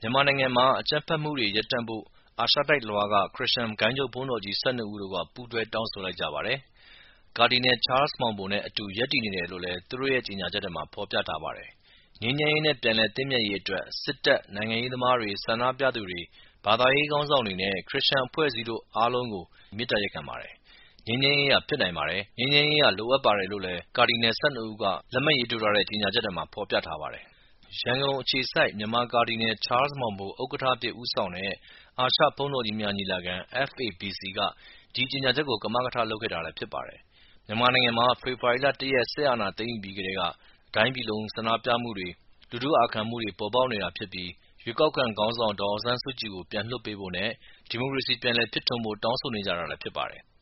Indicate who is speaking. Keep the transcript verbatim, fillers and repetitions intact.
Speaker 1: မြန်မာနိုင်ငံမှာအကြမ်းဖက်မှုတွေရပ်တန့်ဖို့အာရှတိုက်တလွှားက ခရစ်ယာန်ဂိုဏ်းချုပ်ဘုန်းတော်ကြီး ၁၂ ဦးတို့က ပူးတွဲတောင်းဆိုလိုက်ကြပါတယ်။ ကာဒီနယ်ချားလ်စ်မောင်ဘိုနဲ့အတူရပ်တည်နေတယ်လို့လည်း သူတို့ရဲ့ကြေညာချက်ထဲမှာဖော်ပြထားပါတယ်။ ငြိမ်းချမ်းရေးနဲ့ပြန်လည်သင့်မြတ်ရေးအတွက် စစ်တပ်၊ နိုင်ငံရေးသမားတွေ၊ ဆန္ဒပြသူတွေ၊ ဘာသာရေးခေါင်းဆောင်တွေနဲ့ ခရစ်ယာန်အဖွဲ့အစည်းတို့အားလုံးကို မေတ္တာရပ်ခံပါတယ်။ ငြိမ်းချမ်းရေးဟာဖြစ်နိုင်ပါတယ်။ ငြိမ်းချမ်းရေးဟာလိုအပ်ပါတယ်လို့လည်း ကာဒီနယ် ၁၂ ဦးက လက်မှတ်ရေးထိုးထားတဲ့ကြေညာချက်ထဲမှာဖော်ပြထားပါတယ်။ ရန်ကုန်အခြေစိုက် မြန်မာကာဒီနယ်ချားလ်စ်မောင်ဘို ဥက္ကဋ္ဌအဖြစ်ဦးဆောင်တဲ့ အာရှဘုန်းတော်ကြီးများညီလာခံ F A B C က ဒီကြေညာချက်ကို ကမကထလုပ်ခဲ့တာလည်းဖြစ်ပါတယ်။ မြန်မာနိုင်ငံမှာ ဖေဖော်ဝါရီလ ၁ ရက် စစ်အာဏာသိမ်းယူပြီးကတည်းက တတိုင်းပြည်လုံးဆန္ဒပြမှုတွေ၊ လူထုအာခံမှုတွေပေါ်ပေါက်နေတာဖြစ်ပြီး ရွေးကောက်ခံခေါင်းဆောင်ဒေါ်အောင်ဆန်းစုကြည်ကိုပြန်လွှတ်ပေးဖို့နဲ့ ဒီမိုကရေစီပြန်လည်ဖြစ်ထွန်းဖို့တောင်းဆိုနေကြတာလည်းဖြစ်ပါတယ်။